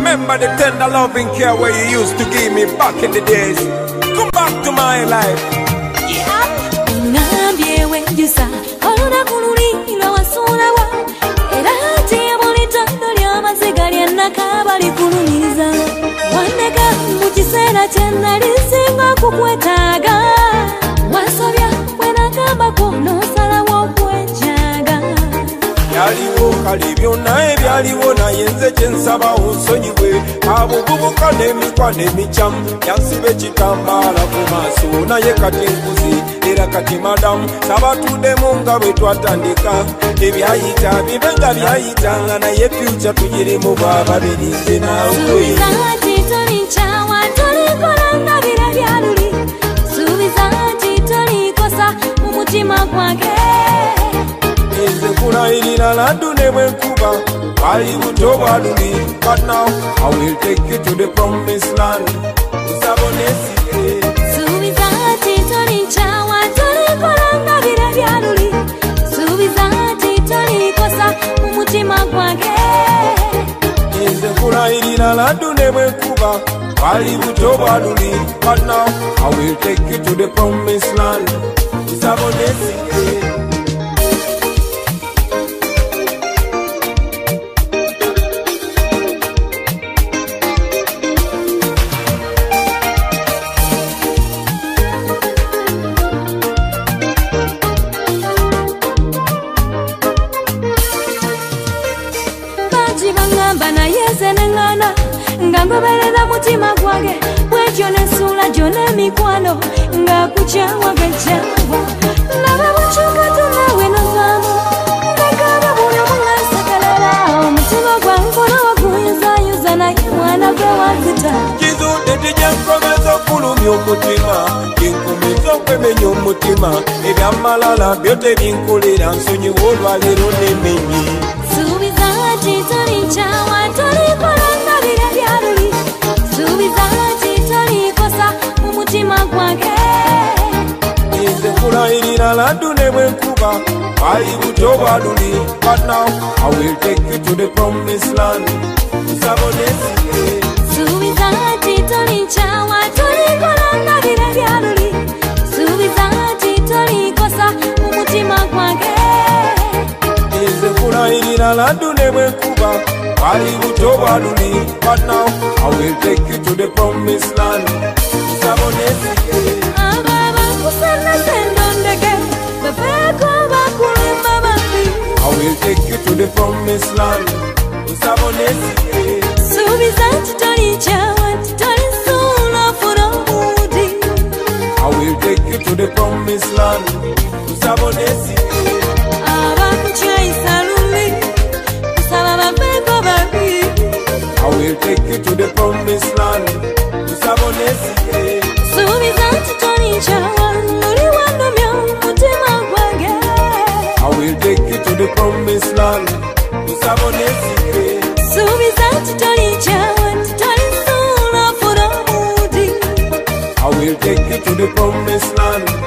remember the tender loving care where you used to give me back in the days. Come back to my life. Ngambye wenjusa oluna kululirwa wasulawa era ate abulitondo ly'amaziga lyennaka likulumiza wandeka mu kiseera kye nali singa kukwetaaga wasobya bwenagambako n'osalawo okwenjaga byaliwo kale byonna ebyaliwo naye nze kye nsaba onsonyiwe abububuka n'emikwano emikyamu yansiba ekitambaala ku maaso naye kati nkuzi era kati madamu sabatuddemu nga bwe twatandika ebyayita bibe nga byayitanga naye fyuca tugirimu bwababiri nze naawe suubiza nti tolikyawa tolikola nga bira byaluli suubiza nti tolikosa mu mutima gwange nze kulayirira laddu ne bwenkuba bali buto bwaluli but now I will take you to the promised land nsabonesiye suubiza nti tolikyawa tolikola nga bira byaluli suubiza nti tolikosa mu mutima gwange nze kulayirira laddu ne bwenkuba bali buto bwaluli but now I will take you to the promised land nsabonesiye nga ngoberera mutima gwange bwetyo n'essuula gyonna emikwano nga kukyawa gajjawa laba bukyuka tunaawe novaamu ngagaba buli omu ng'asakalala omutima gwange olaba guyuzayuza naye mwana gwe wazita kizudde tijyankomeza okulumya omutima kinkomeza okwemenya omutima ebyamalala byo tebinkolera nsonyiwa olwaleero n'emenyi suubiza nti tolikyawa tolikola nga bira byaluli suubiza nti tolikosa mu mutima gwange nze kulayirira laddu ne bwenkuba bali buto bwaluli but now I will take you to the promised land nsabonesiye suubiza nti tolikyawa tolikola nga bira byaluli suubiza nti tolikosa mu mutima gwange nze kulayirira laddu ne bwenkuba bali buto bwaluli but now I will take you to the promised land nsabonesiye ababakusendasendondege babeeko bakulimba bambi I will take you to the promised land nsabonesiye suubiza nti tolikyawa nti tolisuula funa omuudi I will take you to the promised land nsabonesiye abakukyayisa luli kusaba babeeko babi I will take you to the promised land nsabonesiye suubiza nti tolikyawa luli wandomya omutima gwange I will take you to the promised land nsabonesiye suubiza nti tolikyawa nti tolisuula funa omuudi I will take you to the promised land